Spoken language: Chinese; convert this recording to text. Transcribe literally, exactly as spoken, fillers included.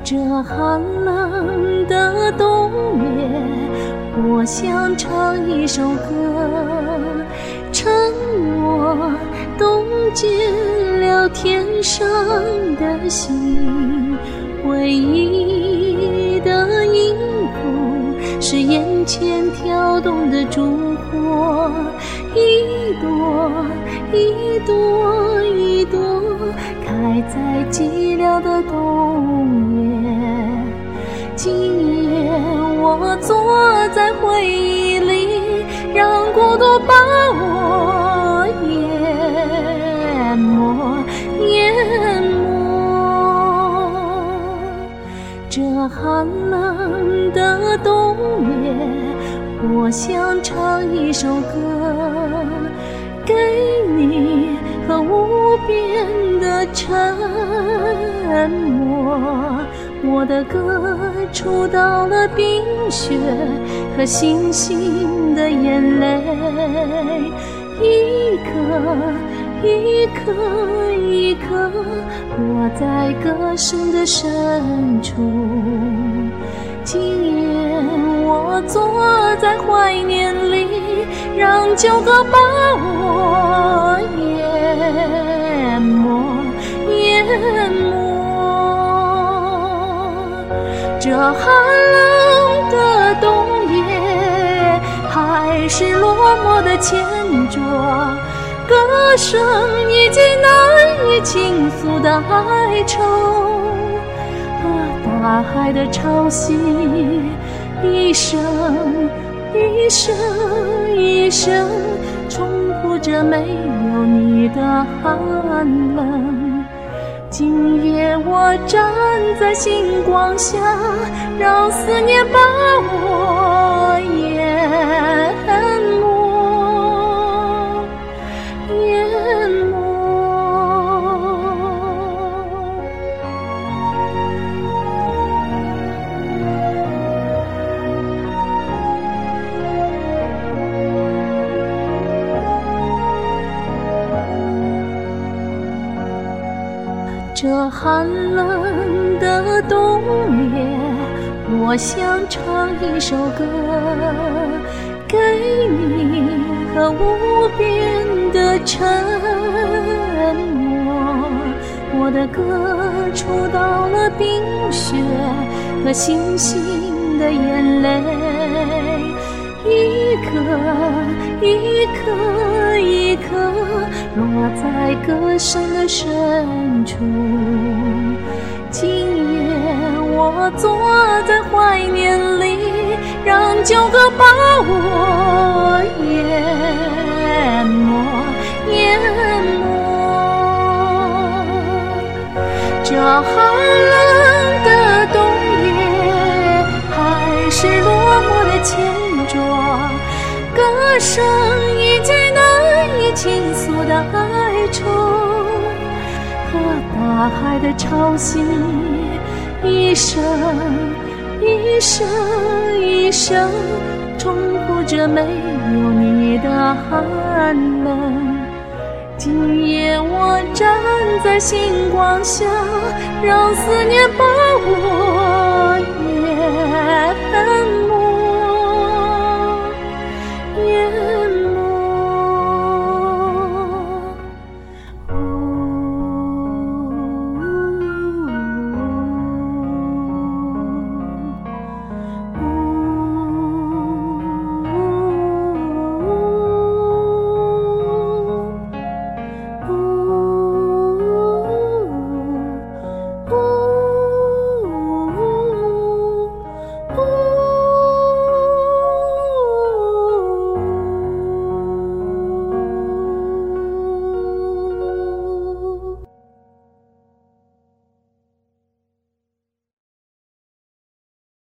这寒冷的冬夜，我想唱一首歌，趁我冻结了天上的星。唯一的音符是眼前跳动的烛火，一朵一朵一朵开在寂寥的冬夜。今夜我坐在回忆里，让孤独把我淹没淹没。这寒冷的冬夜，我想唱一首歌，给你和无边的沉默。我的歌触到了冰雪和星星的眼泪，一颗一颗一颗落在歌声的深处。今夜我坐在怀念里，让旧歌把我淹没淹没。这寒冷的冬夜，还是落寞的牵着，歌声以及难以倾诉的哀愁，和大海的潮汐，一声一声一声重复着没有你的寒冷。今夜我站在星光下，让思念把我淹没淹没。这寒冷的冬夜，我想唱一首歌，给你和无边的沉默。我的歌触到了冰雪和星星的眼泪，一颗一颗一颗落在歌声的深处。今夜我坐在怀念里，让旧歌把我淹没淹没。这寒冷的冬夜，还是落寞的牵着，歌声以及难以倾诉的哀愁，和大海的潮汐，一声一声一声重复着没有你的寒冷。今夜我站在星光下，让思念把我淹没。